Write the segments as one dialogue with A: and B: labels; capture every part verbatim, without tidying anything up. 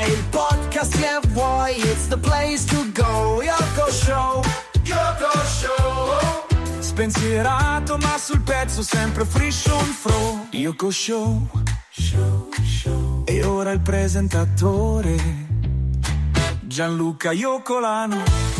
A: il podcast che vuoi, it's the place to go. Yoko Show, Yoko Show. Spensierato ma sul pezzo, sempre fresh on fro. Yoko Show, show, show. E ora il presentatore Gianluca Iocolano.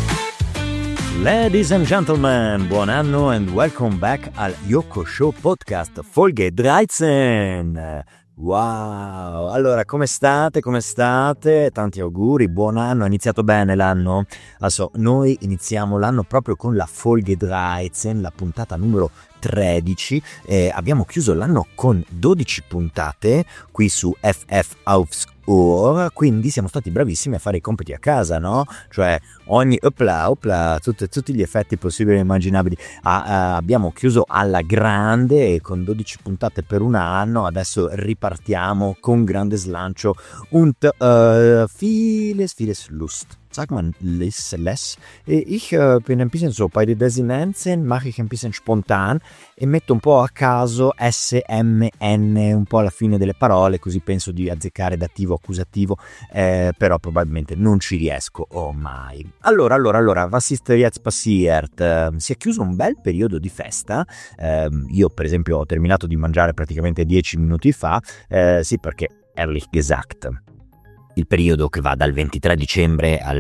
B: Ladies and gentlemen, buon anno and welcome back al Yoko Show Podcast Folge dreizehn. Wow, allora come state, come state? Tanti auguri, buon anno, è iniziato bene l'anno? Also, noi iniziamo l'anno proprio con la Folge dreizehn, la puntata numero tredici, eh, abbiamo chiuso l'anno con dodici puntate qui su F F Aufs Ohr, quindi siamo stati bravissimi a fare i compiti a casa, no? Cioè ogni opla, opla, tutti, tutti gli effetti possibili e immaginabili. Ah, ah, abbiamo chiuso alla grande e con dodici puntate per un anno, adesso ripartiamo con grande slancio und uh, vieles, vieles Lust. Sagt man less, less. Ich äh, bin ein bisschen so, bei den Desinenzen mache ich ein bisschen spontan e metto un po' a caso S, M, N, un po' alla fine delle parole, così penso di azzeccare dativo, accusativo, eh, però probabilmente non ci riesco oh, mai. Allora, allora, allora, was ist jetzt passiert? Uh, si è chiuso un bel periodo di festa, uh, io per esempio ho terminato di mangiare praticamente dieci minuti fa, uh, sì perché, ehrlich gesagt, il periodo che va dal ventitré dicembre al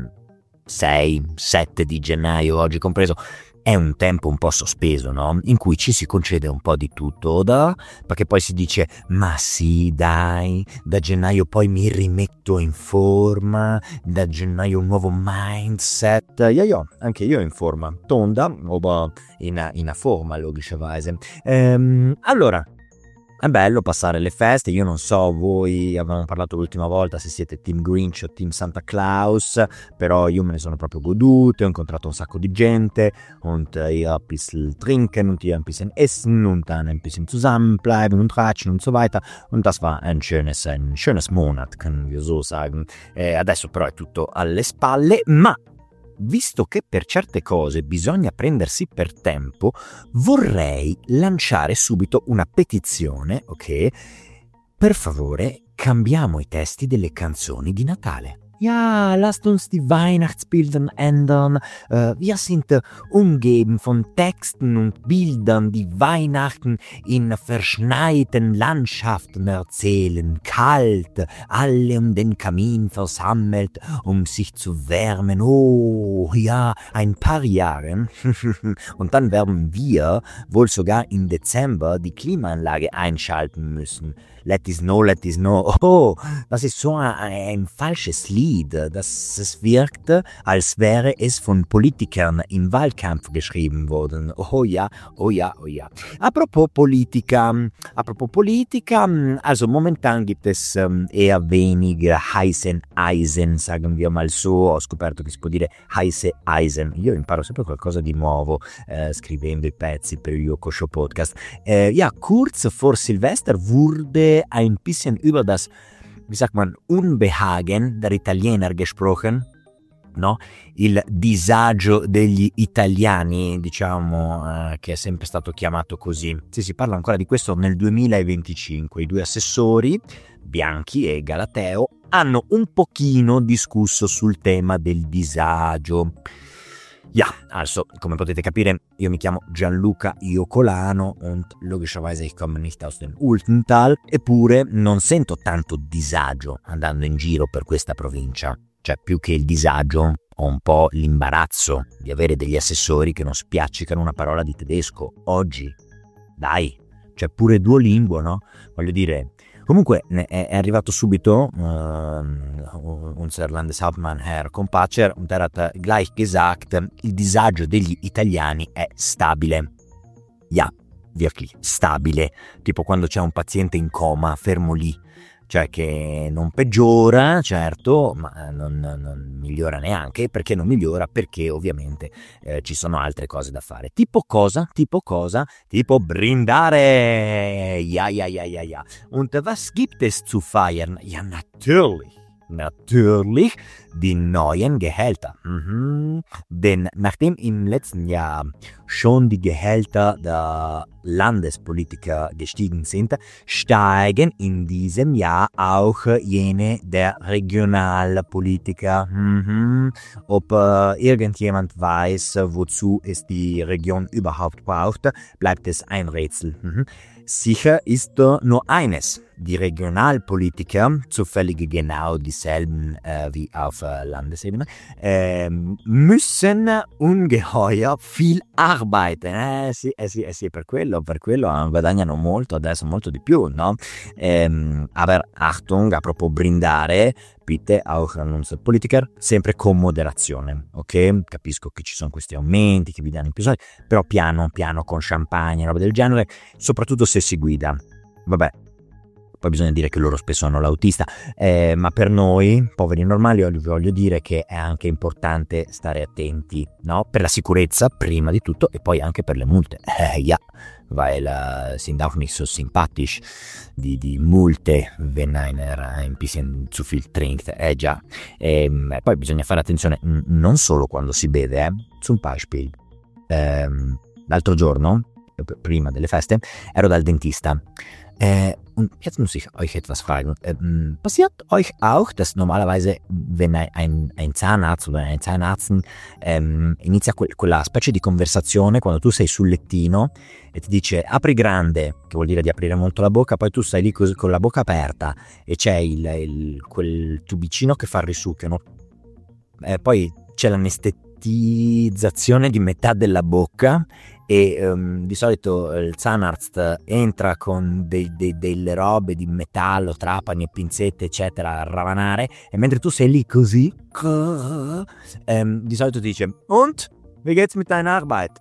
B: sei sette di gennaio, oggi compreso, è un tempo un po' sospeso, no? In cui ci si concede un po' di tutto, da? Perché poi si dice, ma sì, dai, da gennaio poi mi rimetto in forma, da gennaio un nuovo mindset. Ja, ja, anche io in forma, tonda, aber in, in forma, logischerweise. Ehm, allora, è bello passare le feste, io non so, voi avevamo parlato l'ultima volta se siete team Grinch o team Santa Claus, però io me ne sono proprio godute, ho incontrato un sacco di gente und ihr ein bisschen trinken und ihr ein bisschen essen und dann ein bisschen zusammenbleiben und ratschen und so weiter und das war ein schönes, ein schönes Monat, können wir so sagen. Eh, adesso però è tutto alle spalle, ma visto che per certe cose bisogna prendersi per tempo, vorrei lanciare subito una petizione, ok? Per favore, cambiamo i testi delle canzoni di Natale. Ja, lasst uns die Weihnachtsbilder ändern. Uh, wir sind umgeben von Texten und Bildern, die Weihnachten in verschneiten Landschaften erzählen. Kalt, alle um den Kamin versammelt, um sich zu wärmen. Oh, ja, ein paar Jahre. Und dann werden wir wohl sogar im Dezember die Klimaanlage einschalten müssen. Let it snow, let it snow. Oh, das ist so ein, ein falsches Lied. Das, es wirkt, als wäre es von Politikern im Wahlkampf geschrieben worden. Oh ja, oh ja, oh ja. Apropos Politica, apropos Politica, also momentan gibt es ähm, eher weniger heißen Eisen, sagen wir mal so. Ho scoperto che si può dire heiße Eisen. Io imparo sempre qualcosa di nuovo äh, scrivendo i pezzi per il Yoko Show Podcast. Äh, ja, kurz vor Silvester wurde ein bisschen über das, wie sagt man, Unbehagen der Italiener gesprochen, no? Il disagio degli italiani, diciamo, eh, che è sempre stato chiamato così. Sì, si parla ancora di questo nel duemilaventicinque. I due assessori, Bianchi e Galateo, hanno un pochino discusso sul tema del disagio. Ja, also, come potete capire, io mi chiamo Gianluca Iocolano und logischerweise ich komme nicht aus dem Ultental, eppure non sento tanto disagio andando in giro per questa provincia. Cioè, più che il disagio, ho un po' l'imbarazzo di avere degli assessori che non spiaccicano una parola di tedesco. Oggi, dai, c'è pure Duolingo, no? Voglio dire... Comunque è arrivato subito uh, unser Landeshauptmann Herr Kompatscher und er hat gleich gesagt, il disagio degli italiani è stabile. Ja, wirklich, stabile. Tipo quando c'è un paziente in coma, fermo lì. Cioè che non peggiora, certo, ma non, non migliora neanche. Perché non migliora? Perché ovviamente eh, ci sono altre cose da fare. Tipo cosa? Tipo cosa? Tipo brindare! Ja, ja, ja, ja, ja. Und was gibt es zu feiern? Ja, natürlich. natürlich die neuen Gehälter. Mhm. Denn nachdem im letzten Jahr schon die Gehälter der Landespolitiker gestiegen sind, steigen in diesem Jahr auch jene der Regionalpolitiker. Mhm. Ob äh, irgendjemand weiß, wozu es die Region überhaupt braucht, bleibt es ein Rätsel. Mhm. Sicher ist äh, nur eines: Die Regionalpolitiker, zufällig genau dieselben äh, wie auf äh, Landesebene, äh, müssen ungeheuer viel arbeiten. Eh sì, eh sì, eh sì, per quello, per quello guadagnano molto, adesso molto di più, no? Ähm, aber Achtung, apropos brindare, bitte auch an unsere Politiker, sempre con moderazione, ok? Capisco che ci sono questi aumenti, che vi danno più soldi, però piano piano, con champagne, roba del genere, soprattutto se si guida. Vabbè, poi bisogna dire che loro spesso hanno l'autista, eh, ma per noi, poveri normali, io vi voglio dire che è anche importante stare attenti, no? Per la sicurezza, prima di tutto, e poi anche per le multe. Eh, ja, weil äh, sind auch nicht so sympathisch, die, die Multe, wenn einer ein bisschen zu viel trinkt. Eh già, e poi bisogna fare attenzione n- non solo quando si beve, eh. Zum Beispiel, ehm, l'altro giorno, prima delle feste, ero dal dentista. Äh, und jetzt muss ich euch etwas fragen. Ähm, passiert euch auch, dass normalerweise, wenn ein, ein Zahnarzt oder ein Zahnarzt ähm, inizia que- quella specie di conversazione quando tu sei sul lettino e ti dice apri grande, che vuol dire di aprire molto la bocca, poi tu stai lì cos- con la bocca aperta e c'è il, il, quel tubicino che fa il risucchio, no? Eh, poi c'è l'anestesizzazione di metà della bocca e um, di solito il Zahnarzt entra con dei, dei, delle robe di metallo, trapani e pinzette eccetera a ravanare, e mentre tu sei lì così um, di solito ti dice und wie geht's mit deiner Arbeit?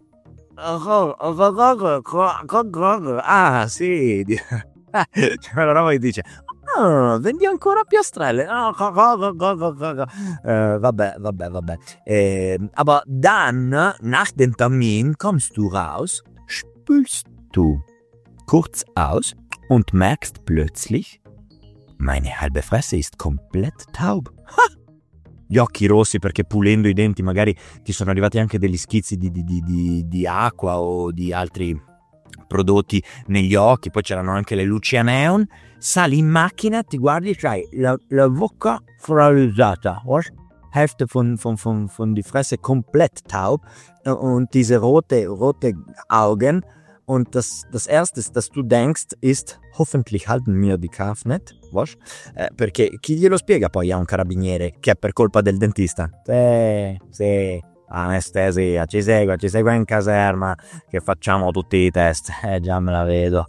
B: Ah sì, quella roba che dice ah, vendi ancora piastrelle. Oh, äh, vabbè, vabbè, vabbè. Äh, aber dann, nach dem Termin, kommst du raus, spülst du kurz aus und merkst plötzlich, meine halbe Fresse ist komplett taub. Ha! Gli occhi rossi perché pulendo i denti magari ti sono arrivati anche degli schizzi di, di, di, di, di acqua o di altri prodotti negli occhi, poi c'erano anche le luci a neon. Sali in macchina, ti guardi, c'hai la, la bocca paralysata, was? Hälfte von, von, von, von die Fresse komplett taub und diese rote, rote Augen. Und das, das Erste, das du denkst, ist, hoffentlich halten mir die Kraft nicht, was? Eh, perché chi glielo spiega poi a un carabiniere che è per colpa del dentista? Sì, sì, anestesia, ci segua, ci segua in caserma, che facciamo tutti i test. Eh, già me la vedo.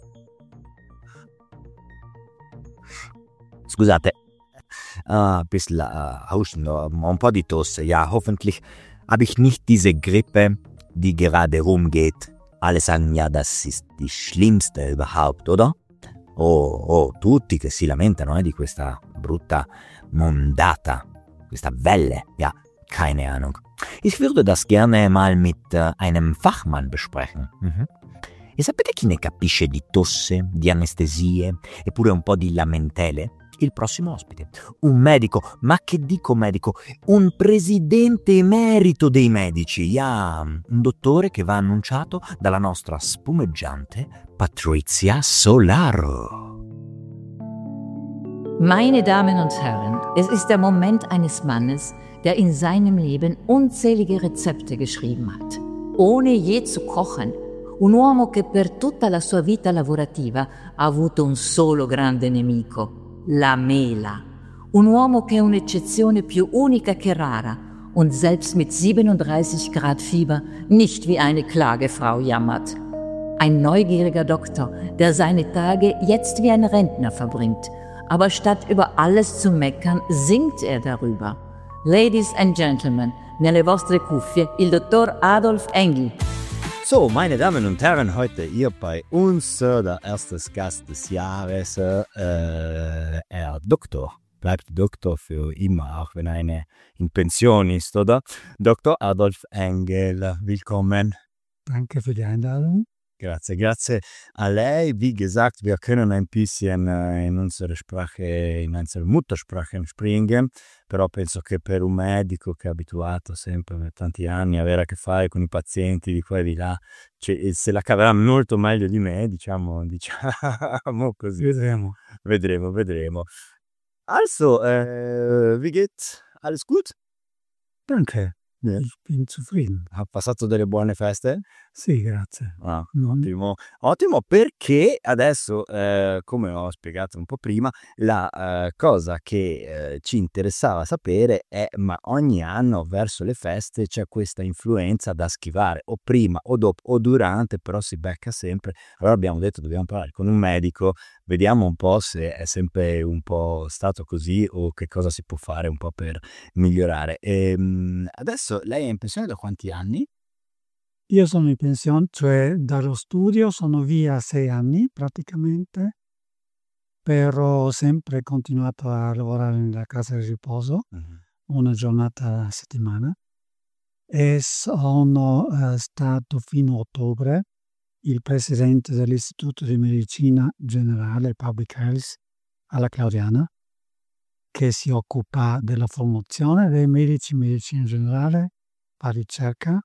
B: Scusate, ein bisschen uh, Husten, ein po' di tosse. Ja, hoffentlich habe ich nicht diese Grippe, die gerade rumgeht. Alle sagen ja, das ist die schlimmste überhaupt, oder? Oh, oh, tutti che si lamentano eh, di questa brutta mondata, questa Welle. Ja, keine Ahnung. Ich würde das gerne mal mit uh, einem Fachmann besprechen. Mhm. E sapete chi ne capisce di tosse, di anestesie, eppure un po' di lamentele? Il prossimo ospite, un medico, ma che dico medico, un presidente emerito dei medici, yeah, un dottore che va annunciato dalla nostra spumeggiante Patrizia Solaro.
C: Meine Damen und Herren, es ist der Moment eines Mannes, der in seinem Leben unzählige Rezepte geschrieben hat, ohne je zu kochen. Un uomo che per tutta la sua vita lavorativa ha avuto un solo grande nemico, la mela. Un uomo che è un'eccezione più unica che rara und selbst mit siebenunddreißig Grad Fieber nicht wie eine Klagefrau jammert. Ein neugieriger Doktor, der seine Tage jetzt wie ein Rentner verbringt. Aber statt über alles zu meckern, singt er darüber. Ladies and Gentlemen, nelle vostre cuffie, il dottor Adolf Engel.
B: So, meine Damen und Herren, heute hier bei uns äh, der erste Gast des Jahres, äh, Herr Doktor, bleibt Doktor für immer, auch wenn er in Pension ist, oder? Doktor Adolf Engel, willkommen.
D: Danke für die Einladung.
B: Grazie, grazie a lei. Wie gesagt, wir können ein bisschen äh, in unsere Sprache, in unsere Muttersprache springen, però penso che per un medico che è abituato sempre per tanti anni a avere a che fare con i pazienti di qua e di là, cioè, se la caverà molto meglio di me, diciamo, diciamo così.
D: Vedremo.
B: Vedremo, vedremo. Also, äh, wie geht's? Alles gut?
D: Danke,
B: Ja.
D: ich bin zufrieden.
B: Ha passato delle buone feste?
D: Sì, grazie.
B: Ah,
D: Non-
B: ottimo, ottimo perché adesso, eh, come ho spiegato un po' prima, la eh, cosa che eh, ci interessava sapere è ma ogni anno verso le feste c'è questa influenza da schivare, o prima o dopo o durante, però si becca sempre. Allora abbiamo detto dobbiamo parlare con un medico, vediamo un po' se è sempre un po' stato così o che cosa si può fare un po' per migliorare. Ehm, adesso lei è in pensione da quanti anni?
D: Io sono in pensione, cioè dallo studio sono via sei anni praticamente, però ho sempre continuato a lavorare nella casa di riposo, una giornata a settimana, e sono eh, stato fino a ottobre il presidente dell'Istituto di Medicina Generale Public Health alla Claudiana, che si occupa della formazione dei medici in medicina generale, fa ricerca,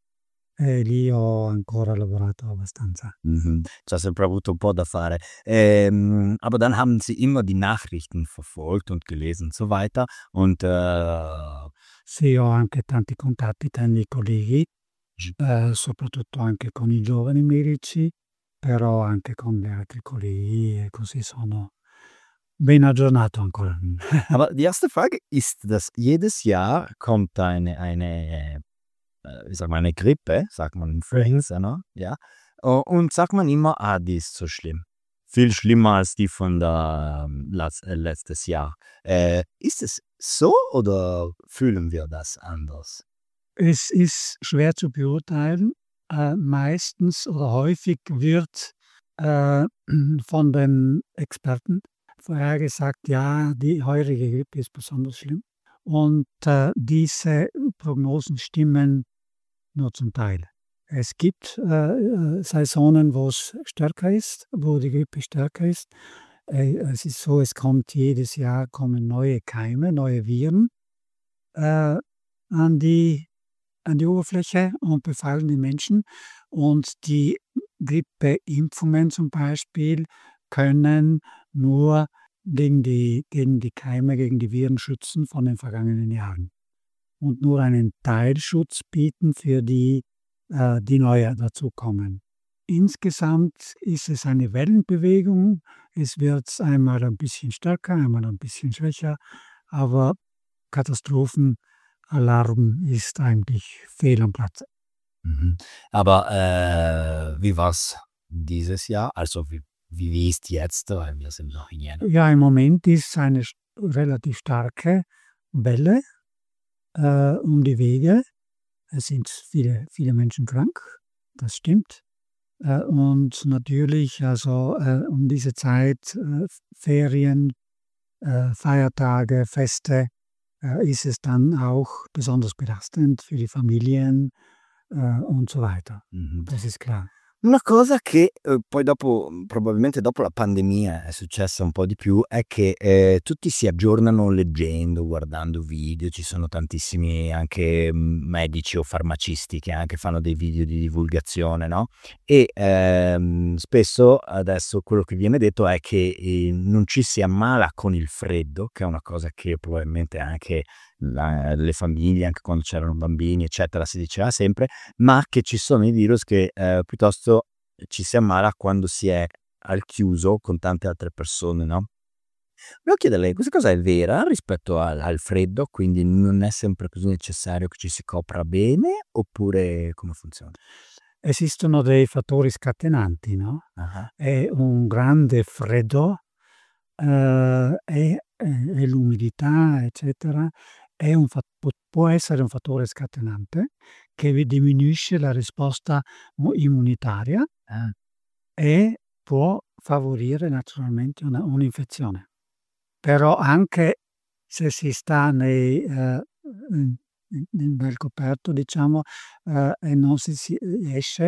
D: e lì ho ancora lavorato abbastanza.
B: Mhm. C'ha sempre avuto un po' da fare. Ähm, aber dann haben Sie immer die Nachrichten verfolgt und gelesen und so weiter. Und äh,
D: Sì, ho anche tanti contatti, tanti colleghi, eh, soprattutto anche con i giovani medici, però anche con gli altri colleghi e così sono ben aggiornato ancora.
B: aber die erste Frage ist, dass jedes Jahr kommt eine, eine äh, wie sagt man, eine Grippe, sagt man Influenza, ne? Ja. Oh, und sagt man immer, ah, die ist so schlimm. Viel schlimmer als die von der ähm, letz- äh, letztes Jahr. Äh, ist es so oder fühlen wir das anders?
D: Es ist schwer zu beurteilen. Äh, meistens oder häufig wird äh, von den Experten vorhergesagt, ja, die heurige Grippe ist besonders schlimm. Und äh, diese Prognosen stimmen nur zum Teil. Es gibt äh, äh, Saisonen, wo es stärker ist, wo die Grippe stärker ist. Äh, es ist so, es kommt jedes Jahr kommen neue Keime, neue Viren äh, an die an die Oberfläche und befallen die Menschen. Und die Grippeimpfungen zum Beispiel können nur gegen die, gegen die Keime, gegen die Viren schützen von den vergangenen Jahren. Und nur einen Teilschutz bieten für die, äh, die neu dazukommen. Insgesamt ist es eine Wellenbewegung. Es wird einmal ein bisschen stärker, einmal ein bisschen schwächer, aber Katastrophenalarm ist eigentlich fehl am Platze.
B: Mhm. Aber äh, wie war es dieses Jahr? Also wie, wie, wie ist jetzt? Weil wir sind noch in Jänner.
D: Ja, im Moment ist eine st- relativ starke Welle äh, um die Wege. Es sind viele, viele Menschen krank, das stimmt. Äh, und natürlich, also äh, um diese Zeit, äh, Ferien, äh, Feiertage, Feste, äh, ist es dann auch besonders belastend für die Familien äh, und so weiter.
B: Mhm.
D: Das ist klar.
B: Una cosa che eh, poi dopo, probabilmente dopo la pandemia è successa un po' di più, è che eh, tutti si aggiornano leggendo, guardando video, ci sono tantissimi anche mm, medici o farmacisti che anche fanno dei video di divulgazione, no? E ehm, spesso adesso quello che viene detto è che eh, non ci si ammala con il freddo, che è una cosa che probabilmente anche la- le famiglie, anche quando c'erano bambini, eccetera, si diceva sempre, ma che ci sono i virus che eh, piuttosto ci si ammala quando si è al chiuso con tante altre persone, no? Volevo chiederle, questa cosa è vera rispetto al, al freddo, quindi non è sempre così necessario che ci si copra bene, oppure come funziona?
D: Esistono dei fattori scatenanti, no?
B: Ah,
D: È un grande freddo eh, e, e l'umidità, eccetera, è un fa- può, può essere un fattore scatenante che vi diminuisce la risposta mu- immunitaria
B: ah,
D: e può favorire naturalmente una- un'infezione. Però anche se si sta nei, eh, in- in- nel bel coperto, diciamo, eh, e non si, si esce,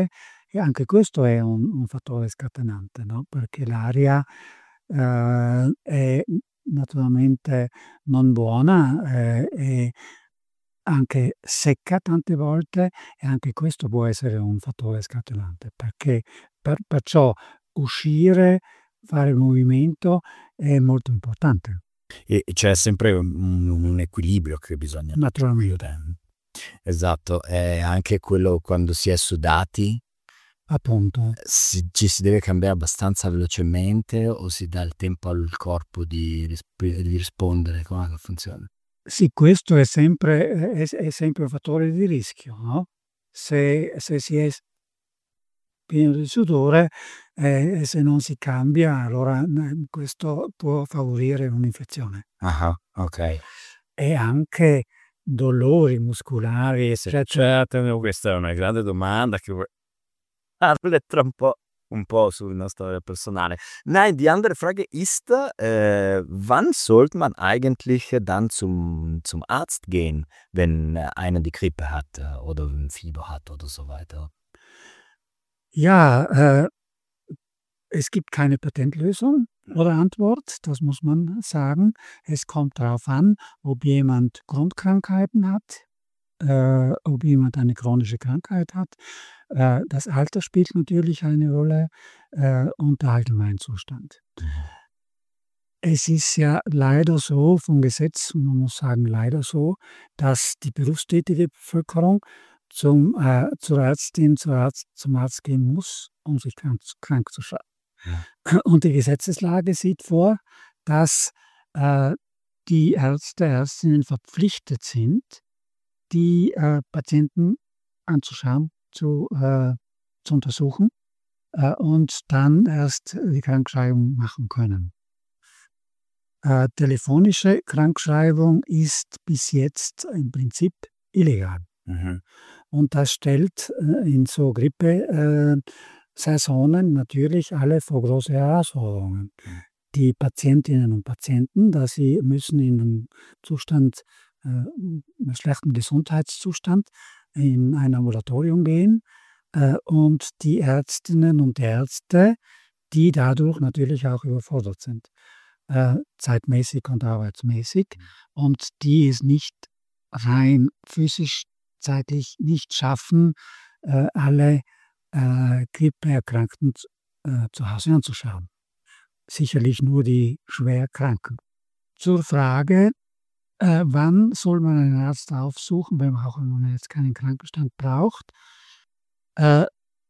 D: E anche questo è un, un fattore scatenante, no? Perché l'aria eh, è naturalmente non buona, eh, è anche secca tante volte e anche questo può essere un fattore scatenante, perché per, perciò uscire, fare il movimento è molto importante.
B: E c'è sempre un, un equilibrio che bisogna
D: naturalmente.
B: Esatto, è anche quello quando si è sudati,
D: appunto.
B: Si, ci si deve cambiare abbastanza velocemente o si dà il tempo al corpo di, risp- di rispondere? Come funziona?
D: Sì, questo è sempre, è, è sempre un fattore di rischio, no? Se, se si è pieno di sudore e eh, se non si cambia, allora eh, questo può favorire un'infezione.
B: Ah, ok.
D: E anche dolori muscolari, eccetera.
B: Certo, questa è una grande domanda che vorrei farle tra un po'. Un po' sul nostro personale. Nein, die andere Frage ist, äh, wann sollte man eigentlich dann zum, zum Arzt gehen, wenn einer die Grippe hat äh, oder ein Fieber hat oder so weiter?
D: Ja, äh, es gibt keine Patentlösung oder Antwort, das muss man sagen. Es kommt darauf an, ob jemand Grundkrankheiten hat, äh, ob jemand eine chronische Krankheit hat. Äh, das Alter spielt natürlich eine Rolle äh, und der Allgemeinzustand. Es ist ja leider so vom Gesetz, man muss sagen leider so, dass die berufstätige Bevölkerung zum, äh, zur Ärztin, zur Arzt, zum Arzt gehen muss, um sich krank, krank zu schreiben. Ja. Und die Gesetzeslage sieht vor, dass äh, die Ärzte, Ärztinnen verpflichtet sind, die äh, Patienten anzuschauen, zu, äh, zu untersuchen äh, und dann erst die Krankschreibung machen können. Äh, telefonische Krankschreibung ist bis jetzt im Prinzip illegal. Mhm. Und das stellt äh, in so Grippe-Saisonen äh, natürlich alle vor große Herausforderungen. Mhm. Die Patientinnen und Patienten, da sie müssen in einem Zustand, äh, einem schlechten Gesundheitszustand in ein Ambulatorium gehen äh, und die Ärztinnen und Ärzte, die dadurch natürlich auch überfordert sind. Äh, zeitmäßig und arbeitsmäßig und die es nicht rein physisch, zeitlich nicht schaffen, äh, alle äh, Grippeerkrankten äh, zu Hause anzuschauen. Sicherlich nur die Schwerkranken. Zur Frage, äh, wann soll man einen Arzt aufsuchen, wenn man auch wenn man jetzt keinen Krankenstand braucht. Äh,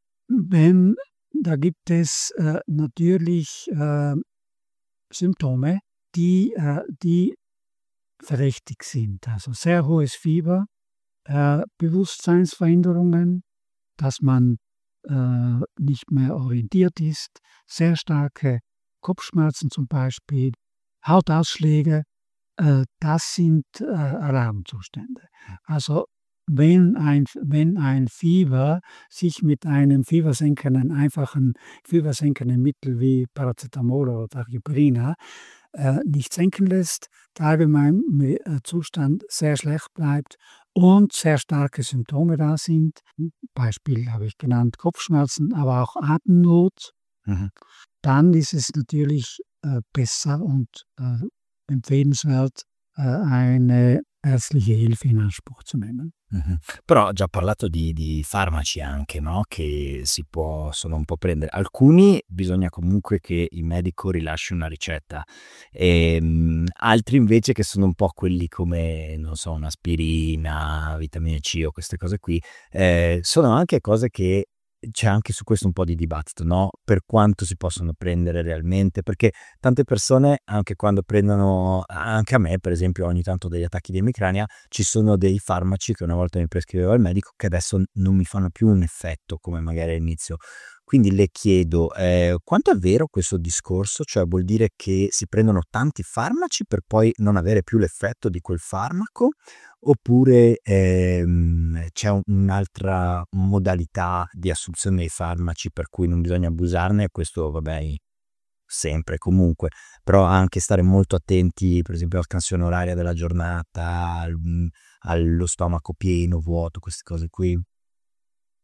D: wenn, da gibt es äh, natürlich äh, Symptome, die, äh, die verdächtig sind. Also sehr hohes Fieber, äh, Bewusstseinsveränderungen, dass man äh, nicht mehr orientiert ist, sehr starke Kopfschmerzen zum Beispiel, Hautausschläge, äh, das sind äh, Alarmzustände. Also wenn ein, wenn ein Fieber sich mit einem fiebersenkenden, einfachen fiebersenkenden Mittel wie Paracetamol oder Tachypirina äh, nicht senken lässt, der allgemeine Zustand sehr schlecht bleibt und sehr starke Symptome da sind. Beispiel habe ich genannt, Kopfschmerzen, aber auch Atemnot. Mhm. Dann ist es natürlich äh, besser und äh, empfehlenswert, äh, eine ärztliche Hilfe in Anspruch zu nehmen.
B: Mm-hmm. Però ho già parlato di, di farmaci anche, no? Che si possono un po' prendere. Alcuni bisogna comunque che il medico rilasci una ricetta, e, um, altri invece che sono un po' quelli come, non so, un'aspirina, vitamina C o queste cose qui, eh, sono anche cose che c'è anche su questo un po' di dibattito, no? Per quanto si possono prendere realmente, perché tante persone, anche quando prendono, anche a me per esempio ogni tanto degli attacchi di emicrania, ci sono dei farmaci che una volta mi prescriveva il medico che adesso non mi fanno più un effetto come magari all'inizio. Quindi le chiedo, eh, quanto è vero questo discorso? Cioè vuol dire che si prendono tanti farmaci per poi non avere più l'effetto di quel farmaco? Oppure ehm, c'è un'altra modalità di assunzione dei farmaci per cui non bisogna abusarne? Questo vabbè sempre comunque, però anche stare molto attenti per esempio alla scansione oraria della giornata, al, allo stomaco pieno, vuoto, queste cose qui.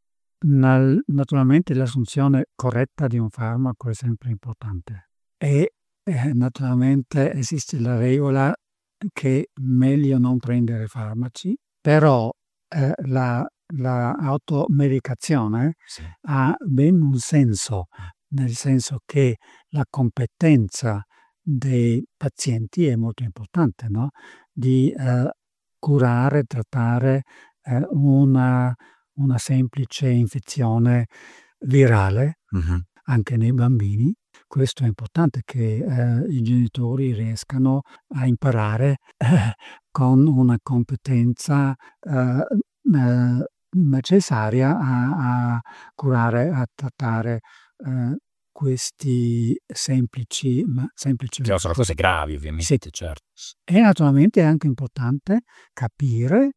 D: nal- naturalmente l'assunzione corretta di un farmaco è sempre importante e eh, naturalmente esiste la regola che meglio non prendere farmaci, però eh, la, la automedicazione
B: Sì.
D: ha ben un senso, nel senso che la competenza dei pazienti è molto importante, no? Di eh, curare, trattare eh, una, una semplice infezione virale
B: Mhm.
D: anche nei bambini. Questo è importante che eh, i genitori riescano a imparare eh, con una competenza eh, eh, necessaria a, a curare, a trattare eh, questi semplici, ma semplici.
B: Che sono cose gravi, ovviamente,
D: Sì.
B: certo.
D: E naturalmente è anche importante capire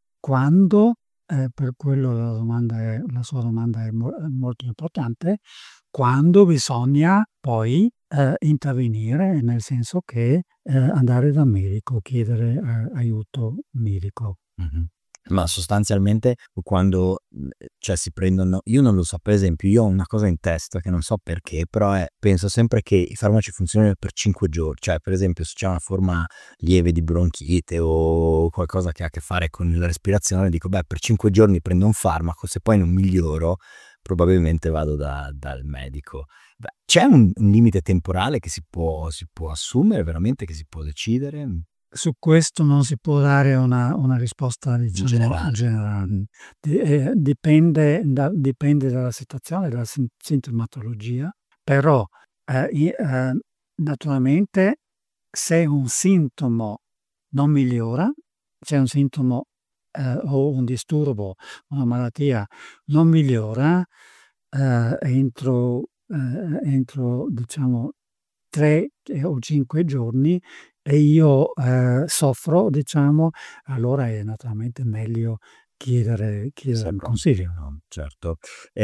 D: quando, eh, per quello la domanda è, la sua domanda è mo- è molto importante, quando bisogna poi eh, intervenire, nel senso che eh, andare dal medico, chiedere eh, aiuto medico.
B: Mhm. Ma sostanzialmente quando mh, cioè si prendono, io non lo so, per esempio io ho una cosa in testa che non so perché, però è, penso sempre che i farmaci funzionino per cinque giorni, cioè per esempio se c'è una forma lieve di bronchite o qualcosa che ha a che fare con la respirazione, dico beh per cinque giorni prendo un farmaco, se poi non miglioro probabilmente vado da- dal medico. Beh, c'è un, un limite temporale che si può, si può assumere veramente, che si può decidere?
D: Su questo non si può dare una, una risposta, diciamo,
B: generale.
D: generale. Di- eh, dipende, da- dipende dalla situazione, dalla sin- sintomatologia, però eh, i- eh, naturalmente se un sintomo non migliora, se un sintomo eh, o un disturbo, una malattia non migliora eh, entro, eh, entro, diciamo, tre o cinque giorni e io eh, soffro, diciamo, allora è naturalmente meglio chiedere, chiedere un
B: Sempre.
D: consiglio.
B: No, certo.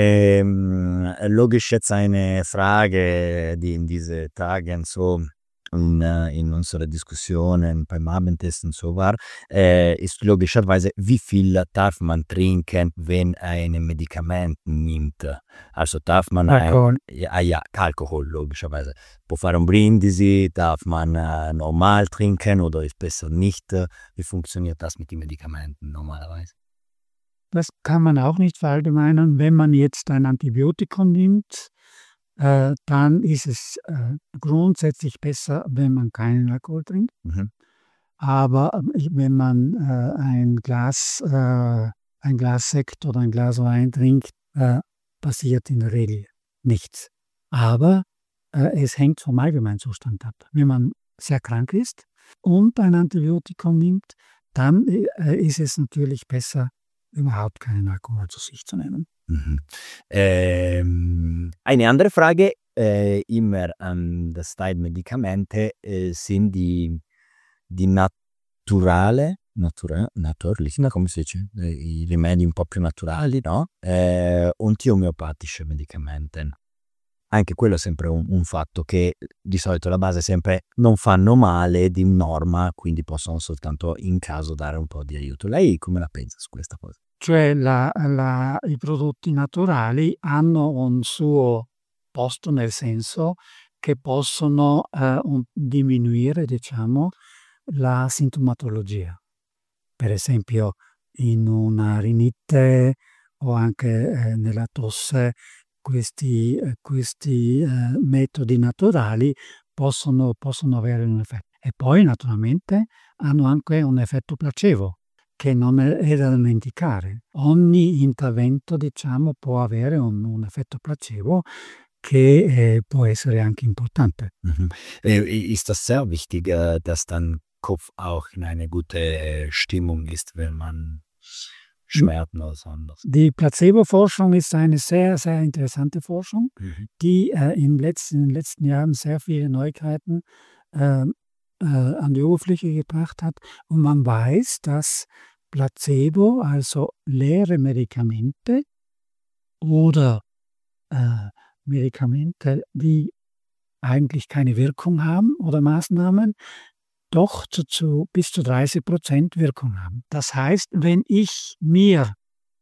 B: Ähm, logisch jetzt eine Frage, die in diese Tagen so in, äh, in unserer Diskussion beim Abendessen so war, äh, ist logischerweise, wie viel darf man trinken, wenn ein Medikament nimmt? Also darf man ein,
D: Ecco,
B: ja, ja, Alkohol logischerweise. Può fare un brindisi, darf man äh, normal trinken oder ist besser nicht? Wie funktioniert das mit den Medikamenten normalerweise?
D: das kann man auch nicht verallgemeinern. Wenn man jetzt ein Antibiotikum nimmt, äh, dann ist es äh, grundsätzlich besser, wenn man keinen Alkohol trinkt.
B: Mhm.
D: Aber ähm, ich- wenn man äh, ein Glas, äh, ein Glas Sekt oder ein Glas Wein trinkt, äh, passiert in der Regel nichts. Aber äh, es hängt vom Allgemeinzustand ab. Wenn man sehr krank ist und ein Antibiotikum nimmt, dann äh, ist es natürlich besser, überhaupt keinen Alkohol zu sich zu nehmen.
B: Mhm. Ähm, eine andere Frage, äh, immer an das Teil Medikamente, äh, sind die, die naturale, natura, naturlichen, come si dice, Eh, i rimedi un po' più naturali, no? Eh, und die omeopatische Medikamente. Anche quello è sempre un, un fatto che di solito la base è sempre non fanno male di norma, quindi possono soltanto in caso dare un po' di aiuto. Lei come la pensa su questa cosa?
D: Cioè la- la- i prodotti naturali hanno un suo posto, nel senso che possono eh, un- diminuire, diciamo, la sintomatologia. Per esempio in una rinite o anche eh, nella tosse, questi, eh, questi eh, metodi naturali possono, possono avere un effetto. E poi naturalmente hanno anche un effetto placebo, che non è, è da dimenticare. Ogni intervento, diciamo, può avere un, un effetto placebo che eh, può essere anche importante.
B: Mhm. Äh, Ist das sehr wichtig, äh, dass dann Kopf auch in eine gute äh, Stimmung ist, wenn man Schmerzen oder so anderes?
D: Die Placebo-Forschung ist eine sehr, sehr interessante Forschung,
B: Mhm.
D: die äh, im letzten, in den letzten Jahren sehr viele Neuigkeiten äh, äh, an die Oberfläche gebracht hat. Und man weiß, dass Placebo, also leere Medikamente oder äh, Medikamente, die eigentlich keine Wirkung haben oder Maßnahmen, doch zu, zu bis zu dreißig Prozent Wirkung haben. Das heißt, wenn ich mir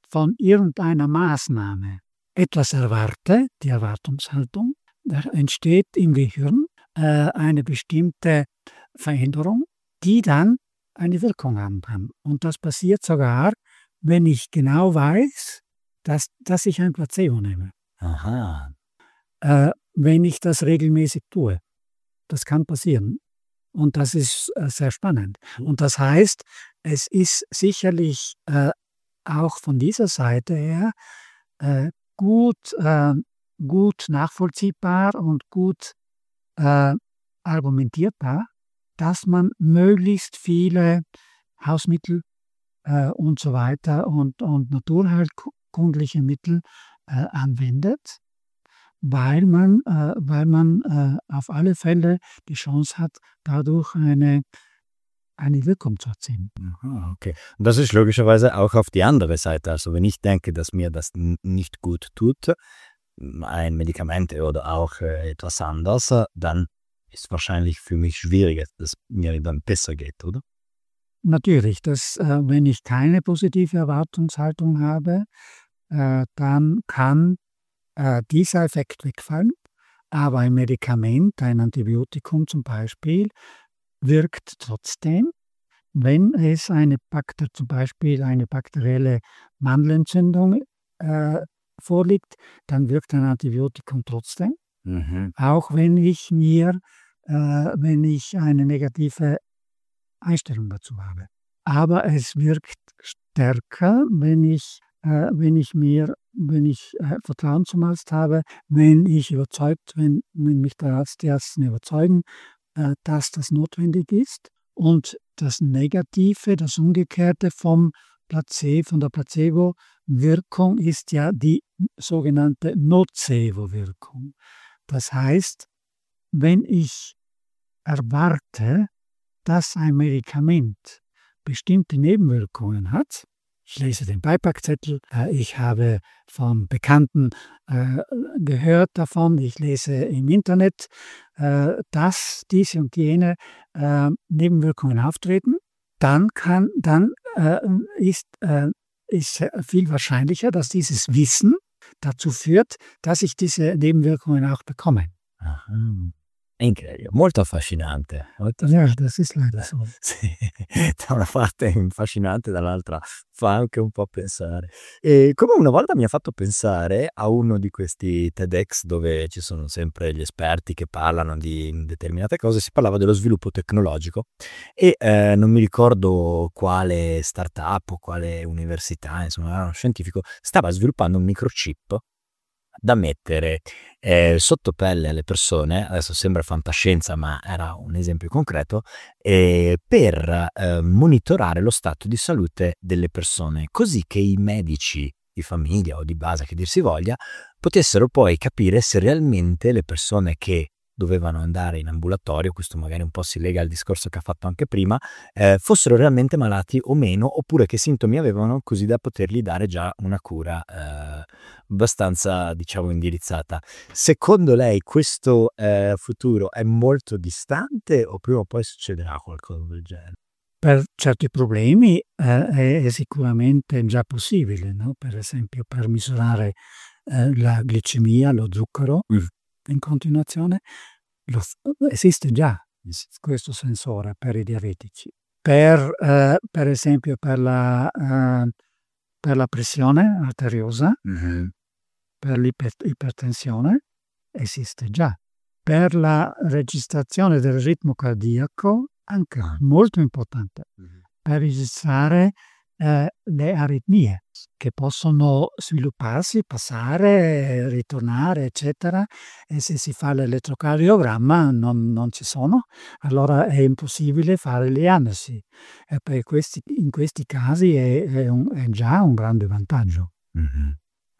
D: von irgendeiner Maßnahme etwas erwarte, die Erwartungshaltung, da entsteht im Gehirn äh, eine bestimmte Veränderung, die dann eine Wirkung haben kann. Und das passiert sogar, wenn ich genau weiß, dass, dass ich ein Placebo nehme.
B: Aha.
D: Äh, wenn ich das regelmäßig tue. Das kann passieren. Und das ist äh, sehr spannend. Und das heißt, es ist sicherlich äh, auch von dieser Seite her äh, gut, äh, gut nachvollziehbar und gut äh, argumentierbar, dass man möglichst viele Hausmittel äh, und so weiter und, und naturheilkundliche Mittel äh, anwendet, weil man, äh, weil man äh, auf alle Fälle die Chance hat, dadurch eine, eine Wirkung zu erzielen.
B: Aha, okay. Und das ist logischerweise auch auf die andere Seite. Also wenn ich denke, dass mir das n- nicht gut tut, ein Medikament oder auch äh, etwas anderes, dann ist wahrscheinlich für mich schwieriger, dass mir dann besser geht, oder?
D: Natürlich, dass, äh, wenn ich keine positive Erwartungshaltung habe, äh, dann kann äh, dieser Effekt wegfallen. Aber ein Medikament, ein Antibiotikum zum Beispiel, wirkt trotzdem, wenn es eine Bakter, zum Beispiel eine bakterielle Mandelentzündung äh, vorliegt, dann wirkt ein Antibiotikum trotzdem.
B: Mhm.
D: Auch wenn ich mir, äh, wenn ich eine negative Einstellung dazu habe. Aber es wirkt stärker, wenn ich, äh, wenn ich mir, wenn ich äh, Vertrauen zum Arzt habe, wenn ich überzeugt, wenn, wenn mich der Arzt, die Ärzte überzeugen, äh, dass das notwendig ist. Und das Negative, das Umgekehrte vom Placebo, von der Placebo-Wirkung ist ja die sogenannte Nocebo-Wirkung. Das heißt, wenn ich erwarte, dass ein Medikament bestimmte Nebenwirkungen hat, ich lese den Beipackzettel, äh, ich habe von Bekannten äh, gehört davon, ich lese im Internet, äh, dass diese und jene äh, Nebenwirkungen auftreten, dann kann, dann äh, ist, äh, ist viel wahrscheinlicher, dass dieses Wissen dazu führt, dass ich diese Nebenwirkungen auch bekomme.
B: Aha. Incredibile, molto affascinante. Molto
D: Ja, das ist leider so.
B: Sì, da una parte è affascinante, dall'altra fa anche un po' pensare. E come una volta mi ha fatto pensare a uno di questi TEDx dove ci sono sempre gli esperti che parlano di determinate cose, si parlava dello sviluppo tecnologico e eh, non mi ricordo quale startup o quale università, insomma, era uno scientifico, stava sviluppando un microchip da mettere eh, sotto pelle alle persone, adesso sembra fantascienza ma era un esempio concreto, eh, per eh, monitorare lo stato di salute delle persone, così che i medici di famiglia o di base che dir si voglia potessero poi capire se realmente le persone che dovevano andare in ambulatorio, questo magari un po' si lega al discorso che ha fatto anche prima, eh, fossero realmente malati o meno, oppure che sintomi avevano, così da potergli dare già una cura eh, abbastanza, diciamo, indirizzata. Secondo lei questo eh, futuro è molto distante o prima o poi succederà qualcosa del genere?
D: Per certi problemi eh, è, è sicuramente già possibile, no? Per esempio per misurare eh, la glicemia, lo zucchero
B: Mm.
D: in continuazione, lo, esiste già questo sensore per i diabetici. Per, eh, per esempio per la, eh, per la pressione arteriosa,
B: Mm-hmm.
D: per l'ipertensione, esiste già. Per la registrazione del ritmo cardiaco, anche molto importante,
B: Mm-hmm.
D: per registrare eh, le aritmie che possono svilupparsi, passare, ritornare, eccetera, e se si fa l'elettrocardiogramma non, non ci sono, allora è impossibile fare le diagnosi. E per questi, in questi casi è, è, un, è già un grande vantaggio.
B: Mm-hmm.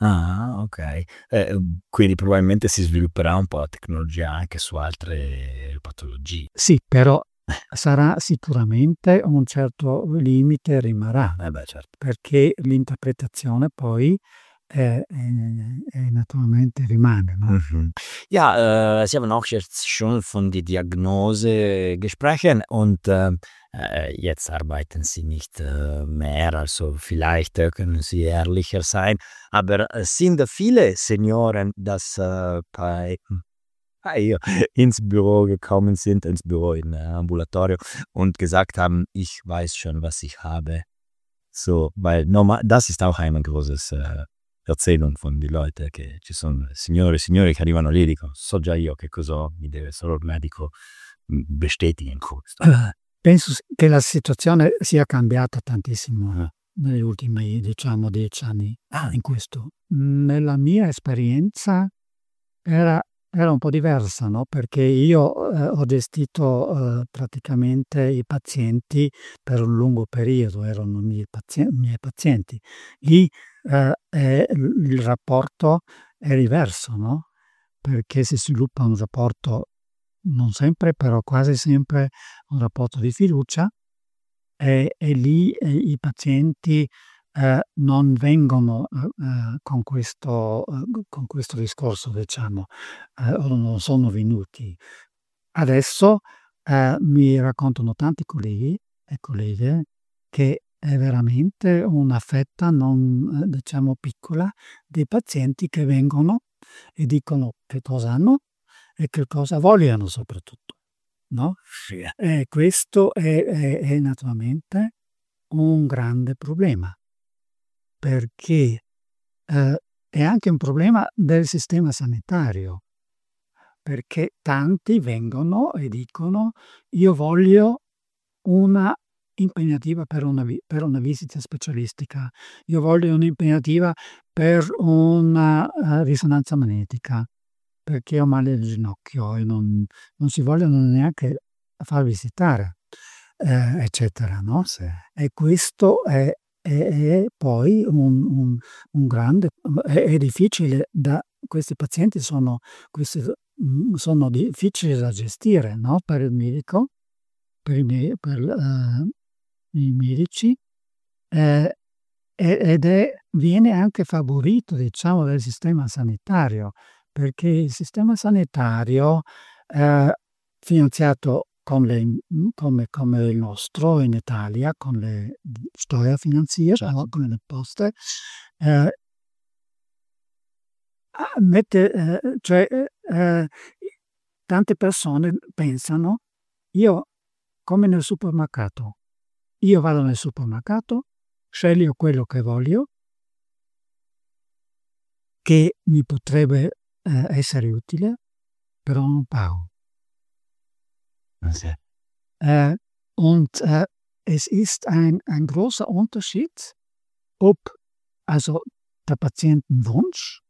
B: Ah, ok. Eh, quindi probabilmente si svilupperà un po' la tecnologia anche su altre patologie.
D: Sì, però sarà sicuramente un certo limite rimarrà,
B: Eh beh, certo.
D: perché l'interpretazione poi e, e, e naturalmente rimane. No?
B: Mhm. Ja, äh, Sie haben auch jetzt schon von der Diagnose gesprochen und äh, äh, jetzt arbeiten Sie nicht äh, mehr, also vielleicht äh, können Sie ehrlicher sein, aber es sind viele Senioren, das äh, bei bei ins Büro gekommen sind, ins Büro in äh, Ambulatorio und gesagt haben, ich weiß schon, was ich habe. So, weil normal, das ist auch eine große äh, Erzählung von den Leuten, che ci sono signore e signori che arrivano lì e dicono, so già io che cosa ho, mi deve solo il medico mm, bestätigen questo.
D: Eh, Penso s- che la situazione sia cambiata tantissimo
B: Ah.
D: negli ultimi, diciamo, dieci anni
B: Ah,
D: in questo. Nella mia esperienza era, era un po' diversa, no? Perché io eh, ho gestito eh, praticamente i pazienti per un lungo periodo, erano i miei pazien- miei pazienti. Lì eh, è- il rapporto è diverso, no? Perché si sviluppa un rapporto, non sempre, però quasi sempre un rapporto di fiducia e, e lì eh, i pazienti eh, non vengono eh, eh, con questo, eh, con questo discorso, diciamo, eh, o non sono venuti. Adesso eh, mi raccontano tanti colleghi e colleghe che è veramente una fetta non, eh, diciamo, piccola di pazienti che vengono e dicono che cosa hanno e che cosa vogliono soprattutto, no?
B: sì.
D: E questo è, è- è naturalmente un grande problema, perché eh, è anche un problema del sistema sanitario, perché tanti vengono e dicono io voglio una impegnativa per una, vi- per una visita specialistica, io voglio un'impegnativa per una eh, risonanza magnetica, perché ho male al ginocchio e non, non si vogliono neanche far visitare, eh, eccetera, no?
B: Sì.
D: E questo è, è- è poi un, un- un grande, è, è difficile da, questi pazienti sono, questi, mm, sono difficili da gestire, no? Per il medico, per i, me- per, eh, i medici, eh, e- ed è, viene anche favorito, diciamo, dal sistema sanitario, perché il sistema sanitario, eh, finanziato con le, mm, come, come il nostro in Italia, con le Steuerfinanzier, no? Con le imposte, eh, ah, mette, eh, cioè, eh, eh, tante persone pensano, io come nel supermercato, io vado nel supermercato, sceglio quello che voglio, che mi potrebbe eh, essere utile, però non pago.
B: Sì.
D: Äh, und äh, es ist ein, ein großer Unterschied, ob also der Patientenwunsch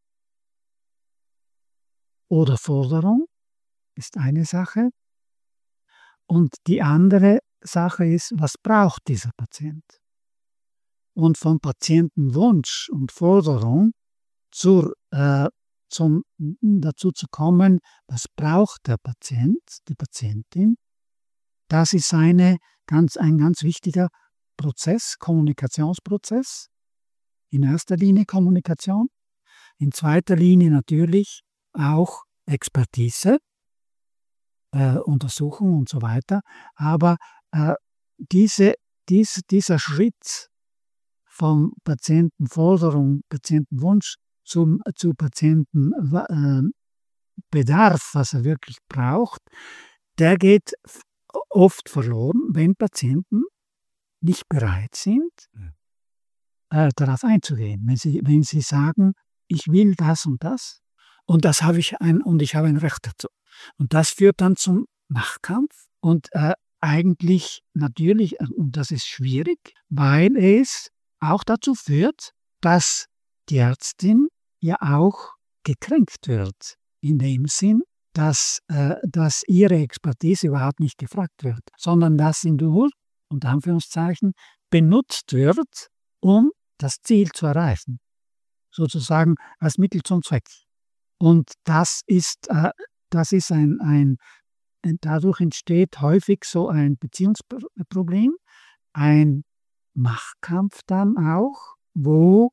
D: oder Forderung ist eine Sache und die andere Sache ist, was braucht dieser Patient? Und vom Patientenwunsch und Forderung zur, äh, zum, dazu zu kommen, was braucht der Patient, die Patientin, das ist eine ganz, ein ganz wichtiger Prozess, Kommunikationsprozess. In erster Linie Kommunikation, in zweiter Linie natürlich auch Expertise, äh, Untersuchung und so weiter. Aber äh, diese, dies, dieser Schritt vom Patientenforderung, Patientenwunsch zum, zu Patientenbedarf, was er wirklich braucht, der geht f- oft verloren, wenn Patienten nicht bereit sind,
B: Ja.
D: äh, darauf einzugehen. Wenn sie, wenn sie sagen, ich will das und das und das habe ich ein und ich habe ein Recht dazu. Und das führt dann zum Machtkampf und äh, eigentlich natürlich, äh, und das ist schwierig, weil es auch dazu führt, dass die Ärztin ja auch gekränkt wird, in dem Sinn, dass, äh, dass ihre Expertise überhaupt nicht gefragt wird, sondern dass sie nur, unter Anführungszeichen, benutzt wird, um das Ziel zu erreichen. Sozusagen als Mittel zum Zweck. Und das ist, äh, das ist ein, ein, dadurch entsteht häufig so ein Beziehungsproblem, ein Machtkampf dann auch, wo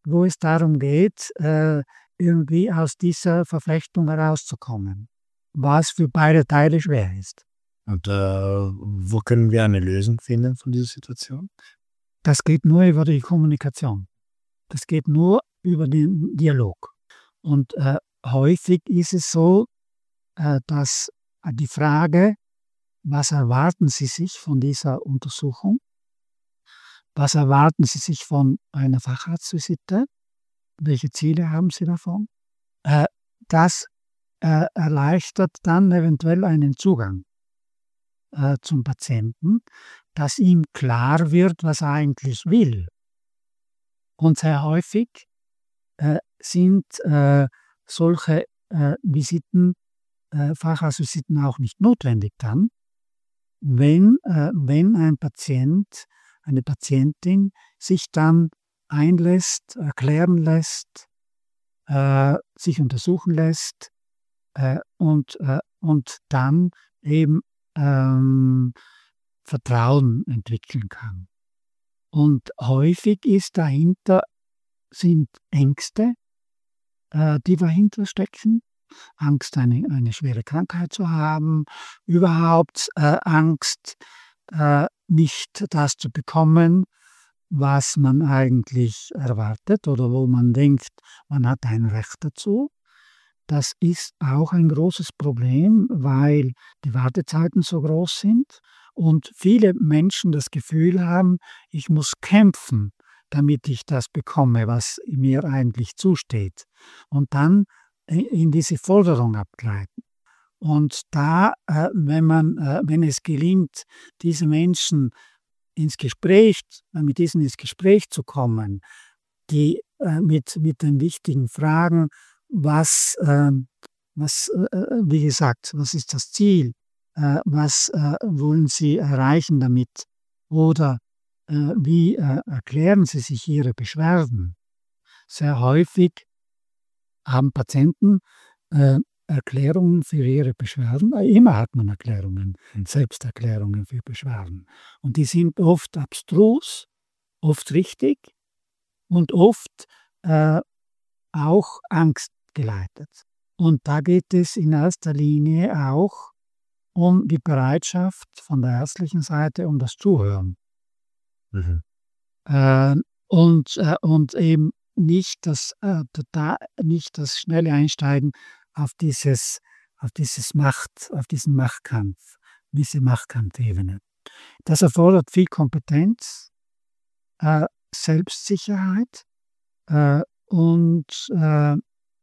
D: wo es darum geht, äh, irgendwie aus dieser Verflechtung herauszukommen, was für beide Teile schwer ist.
B: Und äh, wo können wir eine Lösung finden von dieser Situation?
D: Das geht nur über die Kommunikation. Das geht nur über den Dialog. Und äh, häufig ist es so, äh, dass die Frage, was erwarten Sie sich von dieser Untersuchung? Was erwarten Sie sich von einer Facharztvisite? Welche Ziele haben Sie davon? Äh, das äh, erleichtert dann eventuell einen Zugang äh, zum Patienten, dass ihm klar wird, was er eigentlich will. Und sehr häufig äh, sind äh, solche äh, Visiten, äh, Facharztvisiten auch nicht notwendig dann, wenn, äh, wenn ein Patient, eine Patientin sich dann einlässt, erklären lässt, äh, sich untersuchen lässt äh, und, äh, und dann eben ähm, Vertrauen entwickeln kann. Und häufig ist dahinter, sind Ängste, äh, die dahinter stecken. Angst, eine, eine schwere Krankheit zu haben, überhaupt äh, Angst, äh, nicht das zu bekommen, was man eigentlich erwartet oder wo man denkt, man hat ein Recht dazu. Das ist auch ein großes Problem, weil die Wartezeiten so groß sind und viele Menschen das Gefühl haben, ich muss kämpfen, damit ich das bekomme, was mir eigentlich zusteht. Und dann in diese Forderung abgleiten. Und da, äh, wenn man, äh, wenn es gelingt, diese Menschen ins Gespräch, äh, mit diesen ins Gespräch zu kommen, die äh, mit, mit den wichtigen Fragen, was, äh, was äh, wie gesagt, was ist das Ziel, äh, was äh, wollen Sie erreichen damit oder äh, wie äh, erklären Sie sich Ihre Beschwerden. Sehr häufig haben Patienten äh, Erklärungen für ihre Beschwerden. Immer hat man Erklärungen, Selbsterklärungen für Beschwerden. Und die sind oft abstrus, oft richtig und oft äh, auch angstgeleitet. Und da geht es in erster Linie auch um die Bereitschaft von der ärztlichen Seite, um das Zuhören. Mhm. Äh, und, äh, und eben nicht das, äh, da, nicht das schnelle Einsteigen auf dieses, auf dieses Macht, auf diesen Machtkampf, diese Machtkampfebene. Das erfordert viel Kompetenz, äh, Selbstsicherheit äh, und äh,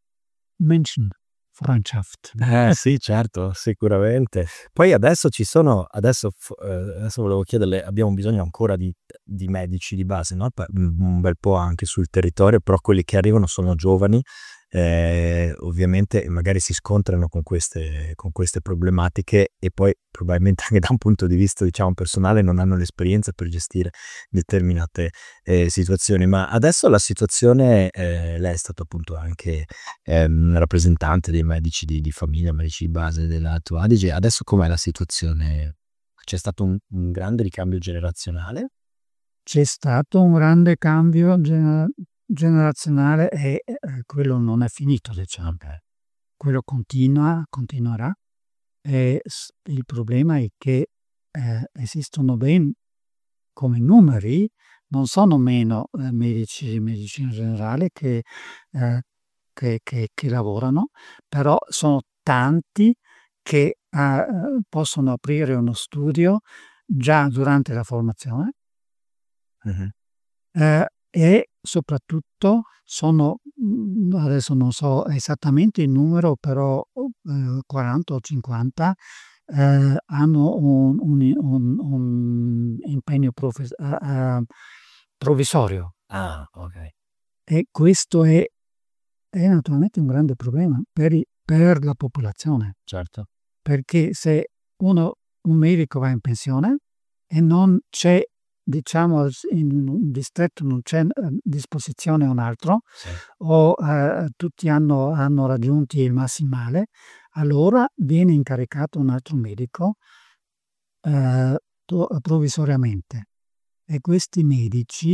D: Menschenfreundschaft.
B: Eh sì, certo, sicuramente. Poi adesso ci sono, adesso, eh, adesso volevo chiederle, abbiamo bisogno ancora di, di medici di base, no? Un bel po' anche sul territorio, però quelli che arrivano sono giovani, eh, ovviamente magari si scontrano con queste, con queste problematiche e poi probabilmente anche da un punto di vista, diciamo, personale non hanno l'esperienza per gestire determinate eh, situazioni. Ma adesso la situazione, eh, lei è stato appunto anche ehm, rappresentante dei medici di, di famiglia, medici di base dell'Alto Adige. Adesso com'è la situazione? C'è stato un, un grande ricambio generazionale?
D: C'è stato un grande cambio gener- generazionale e eh, quello non è finito, diciamo. Quello continua, continuerà. E il problema è che eh, esistono ben come numeri, non sono meno eh, medici di medicina generale che, eh, che, che, che lavorano, però sono tanti che eh, possono aprire uno studio già durante la formazione. Uh-huh. Eh, e soprattutto sono, adesso non so esattamente il numero, però eh, quaranta o cinquanta eh, hanno un, un, un, un impegno profes- uh, uh, provvisorio.
B: Ah, ok.
D: E questo è, è naturalmente un grande problema per, i, per la popolazione.
B: Certo.
D: Perché se uno, un medico va in pensione e non c'è, diciamo, in un distretto non c'è a disposizione un altro, sì, o eh, tutti hanno, hanno raggiunto il massimale, allora viene incaricato un altro medico eh, provvisoriamente. E questi medici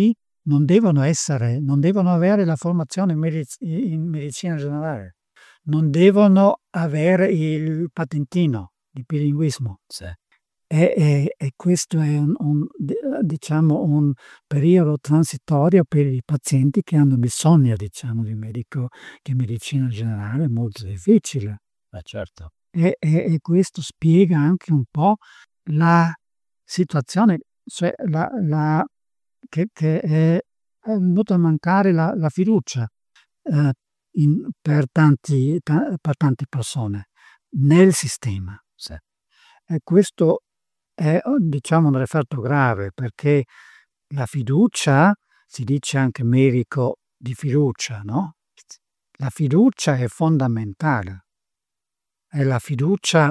D: non devono essere, non devono avere la formazione in, mediz- in medicina generale, non devono avere il patentino di bilinguismo.
B: Sì.
D: E, e- e questo è un, un, diciamo, un periodo transitorio per i pazienti che hanno bisogno, diciamo, di un medico che medicina generale è molto difficile.
B: Eh, certo.
D: E, e- e questo spiega anche un po' la situazione, cioè la, la- che, che è, è venuta a mancare la, la fiducia eh, in- per, tanti, ta- per tante persone nel sistema.
B: Sì.
D: E questo è, diciamo, un effetto grave, perché la fiducia, si dice anche medico di fiducia, no? La fiducia è fondamentale. E la fiducia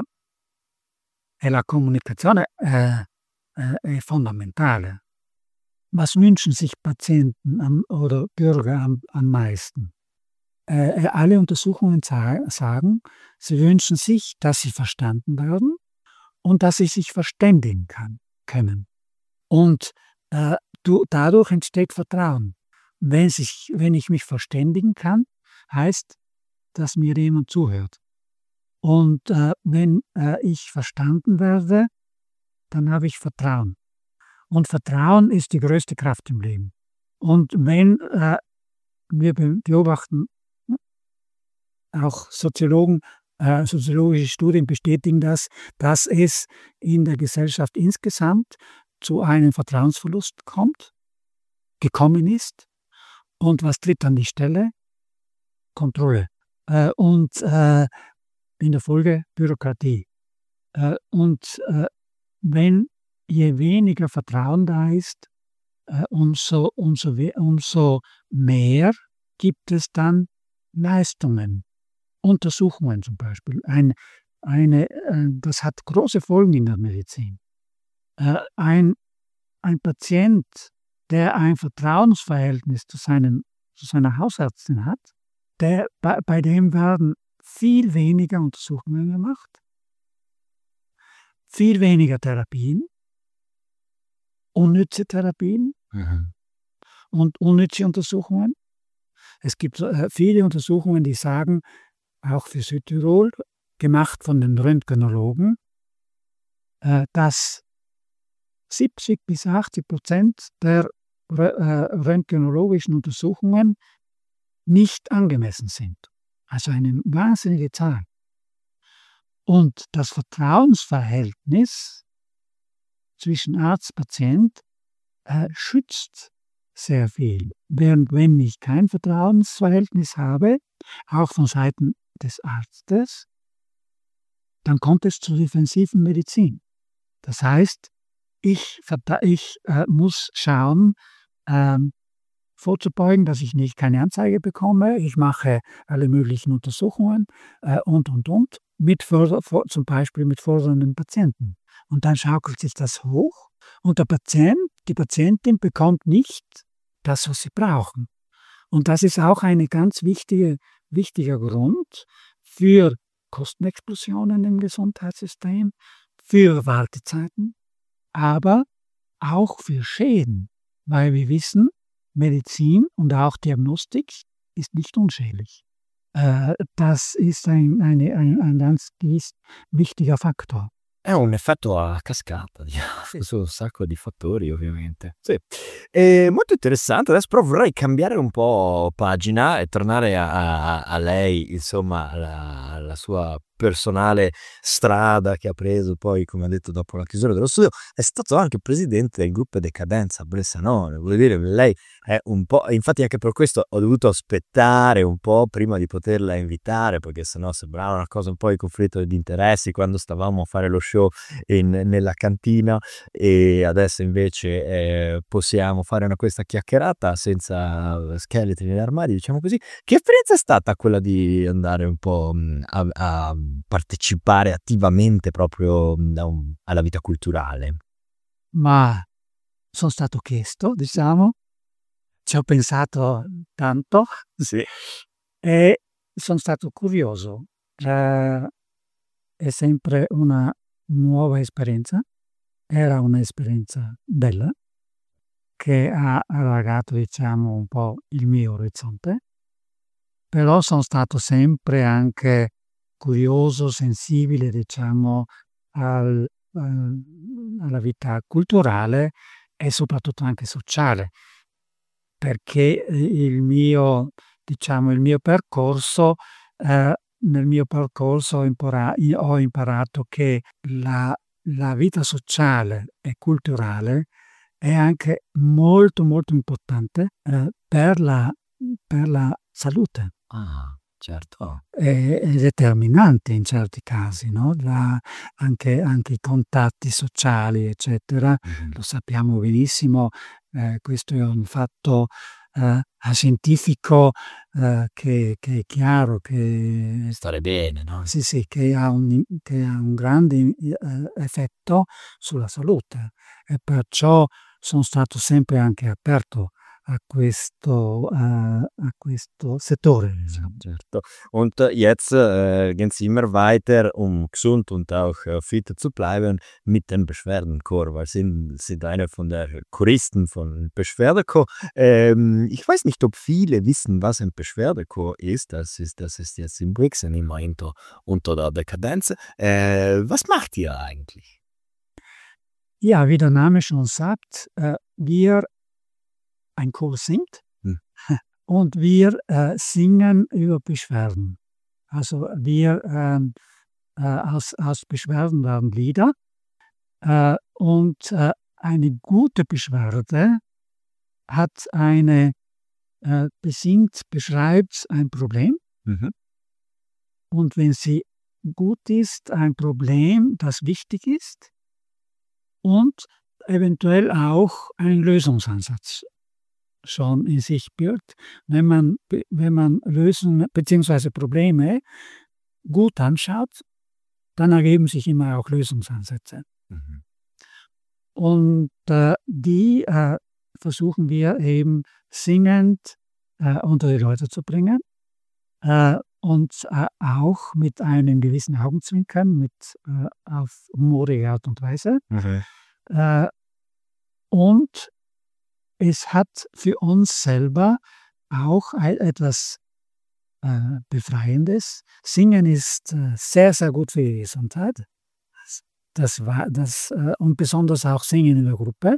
D: e la Kommunikation äh, äh, ist fundamental. Was wünschen sich Patienten am, oder Bürger am, am meisten? Äh, alle Untersuchungen za- sagen, sie wünschen sich, dass sie verstanden werden und dass sie sich verständigen kann, können. Und äh, du, dadurch entsteht Vertrauen. Wenn, sich, wenn ich mich verständigen kann, heißt, dass mir jemand zuhört. Und äh, wenn äh, ich verstanden werde, dann habe ich Vertrauen. Und Vertrauen ist die größte Kraft im Leben. Und wenn äh, wir beobachten, auch Soziologen, äh, soziologische Studien bestätigen das, dass es in der Gesellschaft insgesamt zu einem Vertrauensverlust kommt, gekommen ist. Und was tritt an die Stelle? Kontrolle. Äh, und äh, in der Folge Bürokratie. Äh, und äh, wenn je weniger Vertrauen da ist, äh, umso, umso, umso mehr gibt es dann Leistungen, Untersuchungen zum Beispiel. Ein, eine, äh, das hat große Folgen in der Medizin. Äh, ein, ein Patient, der ein Vertrauensverhältnis zu, seinen, zu seiner Hausärztin hat, der, bei, bei dem werden viel weniger Untersuchungen gemacht, viel weniger Therapien, unnütze Therapien
B: Mhm.
D: und unnütze Untersuchungen. Es gibt äh, viele Untersuchungen, die sagen, auch für Südtirol, gemacht von den Röntgenologen, äh, dass siebzig bis achtzig Prozent der äh, röntgenologischen Untersuchungen nicht angemessen sind. Also eine wahnsinnige Zahl. Und das Vertrauensverhältnis zwischen Arzt und Patient äh, schützt sehr viel. Während wenn ich kein Vertrauensverhältnis habe, auch von Seiten des Arztes, dann kommt es zur defensiven Medizin. Das heißt, ich, ich äh, muss schauen, ähm, vorzubeugen, dass ich nicht keine Anzeige bekomme. Ich mache alle möglichen Untersuchungen äh, und, und, und, mit vor, vor, zum Beispiel mit fordernden Patienten. Und dann schaukelt sich das hoch und der Patient, die Patientin bekommt nicht das, was sie brauchen. Und das ist auch ein ganz wichtige, wichtiger Grund für Kostenexplosionen im Gesundheitssystem, für Wartezeiten, aber auch für Schäden, weil wir wissen, Medizin und auch Diagnostik ist nicht unschädlich. Äh, das ist ein, eine, ein, ein ganz wichtiger Faktor.
B: È un effetto a cascata, diciamo, su un sacco di fattori ovviamente. Sì. È molto interessante, adesso però vorrei cambiare un po' pagina e tornare a, a, a lei, insomma, alla, alla sua personale strada che ha preso poi, come ha detto, dopo la chiusura dello studio. È stato anche presidente del gruppo Decadenza Bressanone, vuol dire che lei è un po', infatti anche per questo ho dovuto aspettare un po' prima di poterla invitare, perché sennò sembrava una cosa un po' di conflitto di interessi quando stavamo a fare lo show in, nella cantina, e adesso invece eh, possiamo fare una, questa chiacchierata senza scheletri nell'armadio, diciamo così. Che esperienza è stata quella di andare un po' a, a partecipare attivamente proprio un, alla vita culturale?
D: Ma sono stato chiesto, diciamo, ci ho pensato tanto,
B: sì,
D: e sono stato curioso. Eh, è sempre una nuova esperienza, era un'esperienza bella, che ha allargato, diciamo, un po' il mio orizzonte, però sono stato sempre anche curioso, sensibile, diciamo, al, al- alla vita culturale e soprattutto anche sociale, perché il mio, diciamo, il mio percorso, eh, nel mio percorso ho, impara- ho imparato che la, la vita sociale e culturale è anche molto molto importante eh, per la, per la salute.
B: Ah, certo.
D: È, è determinante in certi casi, no? La- anche, anche i contatti sociali, eccetera,
B: Mhm.
D: lo sappiamo benissimo, eh, questo è un fatto eh, scientifico eh, che, che è chiaro, che
B: Stare bene, no?
D: sì, sì, che ha un, che ha un grande eh, effetto sulla salute e perciò sono stato sempre anche aperto a questo, eh, a questo settore, diciamo.
B: Certo. Und äh, jetzt äh, gehen Sie immer weiter, um gesund und auch äh, fit zu bleiben mit dem Beschwerdenchor, weil Sie sind einer von der Choristen von Beschwerdechor. Ähm, ich weiß nicht, ob viele wissen, was ein Beschwerdechor ist. Das ist, das ist jetzt in Brixen immer unter, unter der Dekadenz. Äh, was macht ihr eigentlich?
D: Ja, wie der Name schon sagt, äh, wir, ein Chor singt
B: Hm.
D: und wir äh, singen über Beschwerden. Also wir, ähm, äh, aus, aus Beschwerden werden Lieder äh, und äh, eine gute Beschwerde hat eine, äh, besingt, beschreibt ein Problem
B: Mhm.
D: und wenn sie gut ist, ein Problem, das wichtig ist und eventuell auch einen Lösungsansatz schon in sich birgt. Wenn man, be- wenn man Lösungen bzw. Probleme gut anschaut, dann ergeben sich immer auch Lösungsansätze.
B: Mhm.
D: Und äh, die äh, versuchen wir eben singend äh, unter die Leute zu bringen äh, und äh, auch mit einem gewissen Augenzwinkern, mit, äh, auf humorige Art und Weise.
B: Mhm.
D: Äh, und es hat für uns selber auch ei- etwas äh, Befreiendes. Singen ist äh, sehr, sehr gut für die Gesundheit. Das war das, äh, und besonders auch Singen in der Gruppe.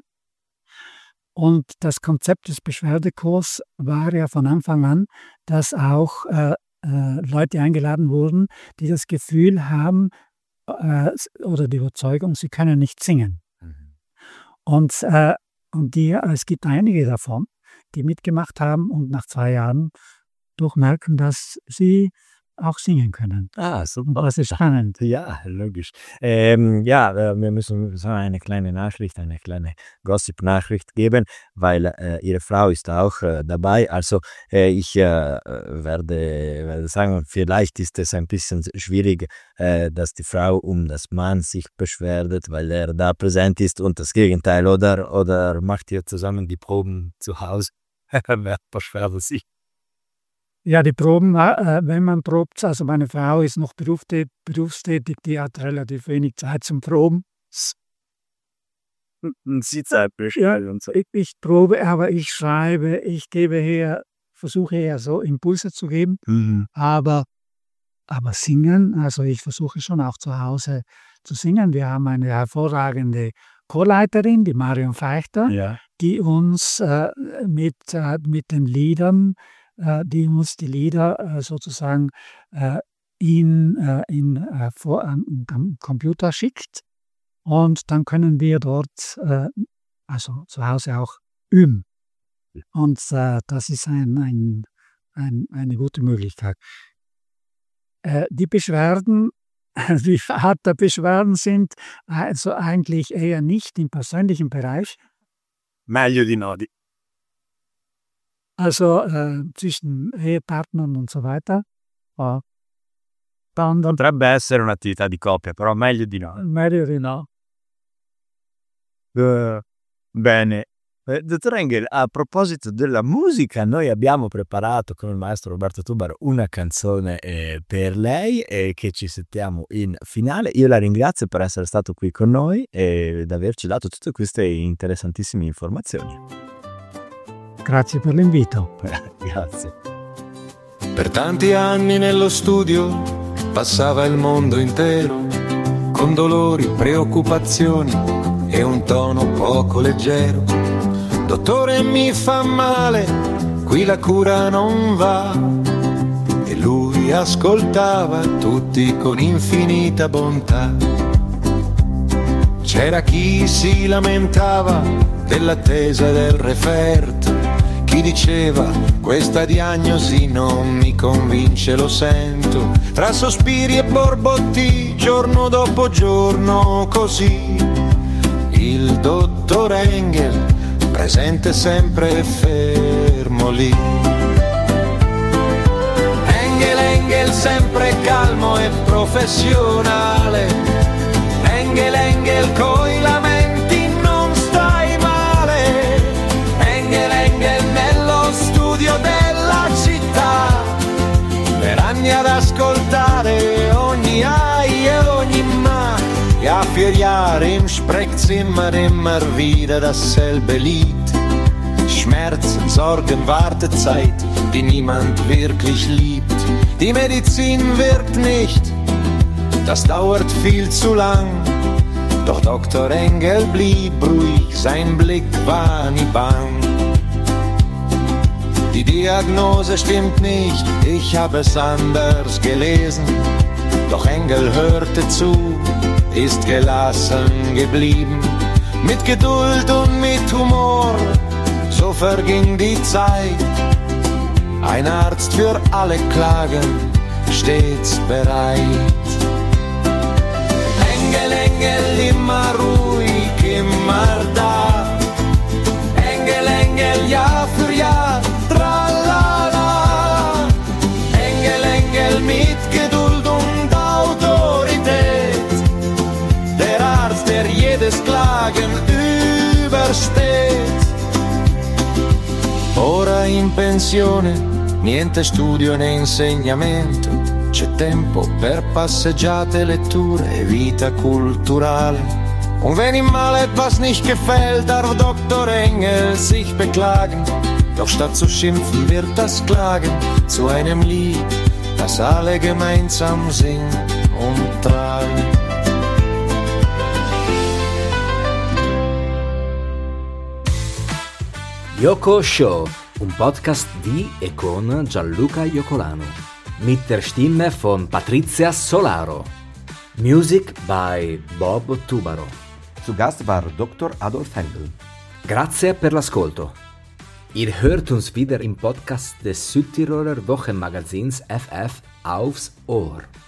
D: Und das Konzept des Beschwerdechors war ja von Anfang an, dass auch äh, äh, Leute eingeladen wurden, die das Gefühl haben äh, s- oder die Überzeugung, sie können nicht singen.
B: Mhm.
D: Und, äh, und die, es gibt einige davon, die mitgemacht haben und nach zwei Jahren durchmerken, dass sie auch singen können.
B: Ah,
D: Und
B: super.
D: das ist spannend.
B: Ja, logisch. Ähm, ja, äh, wir müssen so eine kleine Nachricht, eine kleine Gossip-Nachricht geben, weil äh, Ihre Frau ist auch äh, dabei. Also äh, ich äh, werde, werde sagen, vielleicht ist es ein bisschen schwierig, äh, dass die Frau um das Mann sich beschwert, weil er da präsent ist und das Gegenteil. Oder, oder macht ihr zusammen die Proben zu Hause? Wer beschwert sich?
D: Ja, die Proben, äh, wenn man probt, also meine Frau ist noch berufstätig, berufstätig, die hat relativ wenig Zeit zum Proben.
B: Sie Zeit
D: Ja,
B: und so.
D: ich, ich probe, aber ich schreibe, ich gebe her, versuche eher so Impulse zu geben,
B: Mhm.
D: aber, aber singen, also ich versuche schon auch zu Hause zu singen. Wir haben eine hervorragende Chorleiterin, die Marion Feichter,
B: Ja.
D: die uns äh, mit, äh, mit den Liedern, äh, die uns die Lieder äh, sozusagen äh, in, äh, in, äh, vor, am am Computer schickt. Und dann können wir dort, äh, also zu Hause auch üben. Und äh, das ist ein, ein, ein, eine gute Möglichkeit. Äh, die Beschwerden, die Art der Beschwerden sind also eigentlich eher nicht im persönlichen Bereich,
B: Meglio di no. Di-
D: also äh, zwischen Ehepartnern und so weiter. Äh, dann, dann
B: Potrebbe essere un'attività di coppia, però meglio di no.
D: meglio di no.
B: Eh, bene, Eh, dottor Engel, a proposito della musica, noi abbiamo preparato con il maestro Roberto Tubaro una canzone eh, per lei e che ci sentiamo in finale. Io la ringrazio per essere stato qui con noi e di averci dato tutte queste interessantissime informazioni.
D: Grazie per l'invito.
B: Grazie.
A: Per tanti anni nello studio passava il mondo intero, con dolori, preoccupazioni e un tono poco leggero. Dottore, mi fa male, qui la cura non va. E lui ascoltava tutti con infinita bontà. C'era chi si lamentava dell'attesa del referto, chi diceva questa diagnosi non mi convince, lo sento. Tra sospiri e borbotti, giorno dopo giorno così, il dottor Engel presente sempre fermo lì. Engel, Engel sempre calmo e professionale. Engel, Engel coi lamenti non stai male. Engel, Engel nello studio della città, per anni ad ascoltare ogni ai e ogni ma. Ja, für Jahre im Sprechzimmer immer wieder dasselbe Lied. Schmerzen, Sorgen, Wartezeit, die niemand wirklich liebt. Die Medizin wirkt nicht, das dauert viel zu lang. Doch Doktor Engel blieb ruhig, sein Blick war nie bang. Die Diagnose stimmt nicht, ich habe es anders gelesen. Doch Engel hörte zu, ist gelassen geblieben, mit Geduld und mit Humor, so verging die Zeit. Ein Arzt für alle Klagen, stets bereit. Engel, Engel, immer ruhig, immer da. Engel, Engel, Jahr für Jahr, tralala. Engel, Engel, mit Geduld und Autorität. Der jedes Klagen übersteht. Ora in pensione, niente studio né insegnamento, c'è tempo per passeggiate, letture e vita culturale. Und wenn ihm mal etwas nicht gefällt, darf Doktor Engel sich beklagen. Doch statt zu schimpfen wird das Klagen zu einem Lied, das alle gemeinsam singen und tragen.
E: Yoko Show, un podcast di e con Gianluca Iocolano. Mit der Stimme von Patrizia Solaro. Music by Bob Tubaro.
F: Zu Gast war Doktor Adolf Engel.
E: Grazie per l'ascolto. Ihr hört uns wieder im Podcast des Südtiroler Wochenmagazins F F aufs Ohr.